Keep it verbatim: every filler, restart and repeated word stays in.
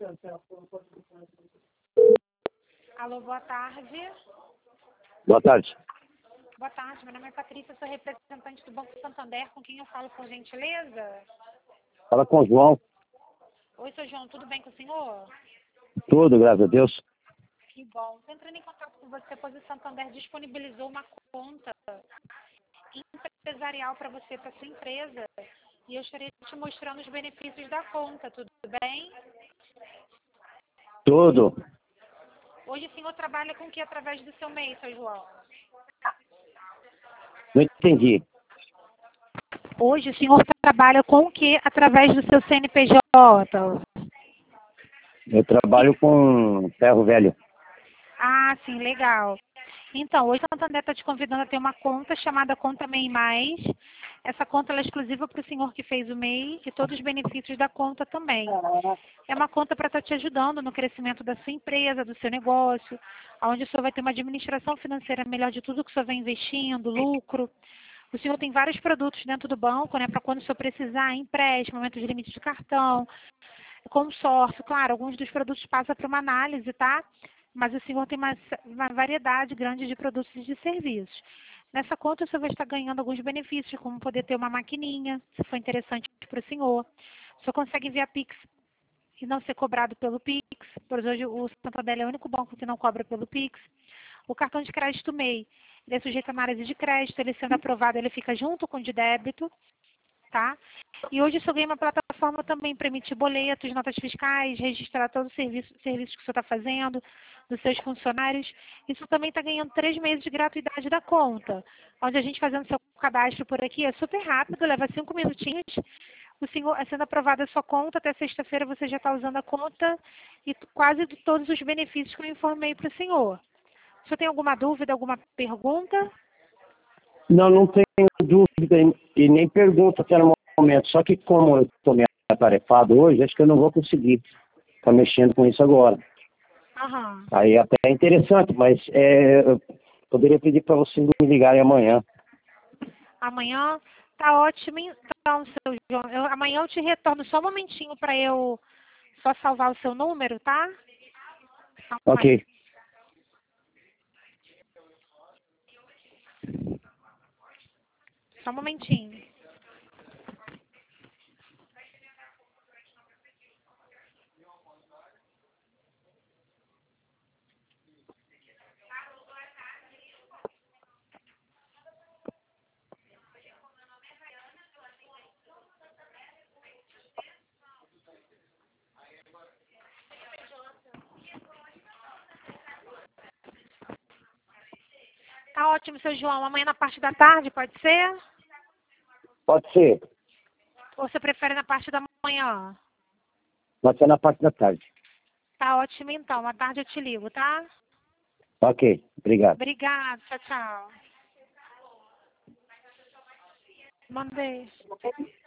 Alô, boa tarde. Boa tarde. Boa tarde, meu nome é Patrícia, sou representante do Banco Santander, com quem eu falo, por gentileza? Fala com o João. Oi, seu João, tudo bem com o senhor? Tudo, graças a Deus. Que bom. Estou entrando em contato com você, pois o Santander disponibilizou uma conta empresarial para você, para sua empresa. E eu estarei te mostrando os benefícios da conta, tudo bem? Tudo. Hoje o senhor trabalha com o que através do seu MEI, seu João? Não entendi. Hoje o senhor trabalha com o que através do seu C N P J? Eu trabalho com ferro velho. Ah, sim, legal. Então, hoje o Santander está te convidando a ter uma conta chamada Conta MEI Mais. Essa conta ela é exclusiva para o senhor que fez o MEI e todos os benefícios da conta também. É uma conta para estar te ajudando no crescimento da sua empresa, do seu negócio, onde o senhor vai ter uma administração financeira melhor de tudo que o senhor vem investindo, lucro. O senhor tem vários produtos dentro do banco, né, para quando o senhor precisar, empréstimo, aumento de limite de cartão, consórcio. Claro, alguns dos produtos passam para uma análise, tá? Mas o senhor tem uma, uma variedade grande de produtos e de serviços. Nessa conta, o senhor vai estar ganhando alguns benefícios, como poder ter uma maquininha, se for interessante para o senhor. O senhor consegue enviar Pix e não ser cobrado pelo Pix, pois hoje o Santander é o único banco que não cobra pelo Pix. O cartão de crédito MEI, ele é sujeito a análise de crédito, ele sendo aprovado, ele fica junto com o de débito, tá? E hoje o senhor ganha uma plataforma também para emitir boletos, notas fiscais, registrar todos os serviços, serviços que o senhor está fazendo, dos seus funcionários. Isso também está ganhando três meses de gratuidade da conta, onde a gente fazendo seu cadastro por aqui é super rápido, leva cinco minutinhos. O senhor, sendo aprovada a sua conta, até sexta-feira você já está usando a conta e quase de todos os benefícios que eu informei para o senhor. O senhor tem alguma dúvida, alguma pergunta? Não, não tenho dúvida e e nem pergunta até no momento. Só que como eu estou meio atarefado hoje, acho que eu não vou conseguir estar mexendo com isso agora. Aham. Aí até é interessante, mas é, eu poderia pedir para vocês me ligarem amanhã. Amanhã tá ótimo, então, seu João. Eu, amanhã eu te retorno só um momentinho para eu só salvar o seu número, tá? Calma aí. Ok. Só um momentinho. Tá ótimo, seu João. Amanhã na parte da tarde, pode ser? Pode ser. Ou você prefere na parte da manhã? Pode ser na parte da tarde. Tá ótimo, então. À tarde eu te ligo, tá? Ok. Obrigado. Obrigada. Tchau, tchau. Mandei.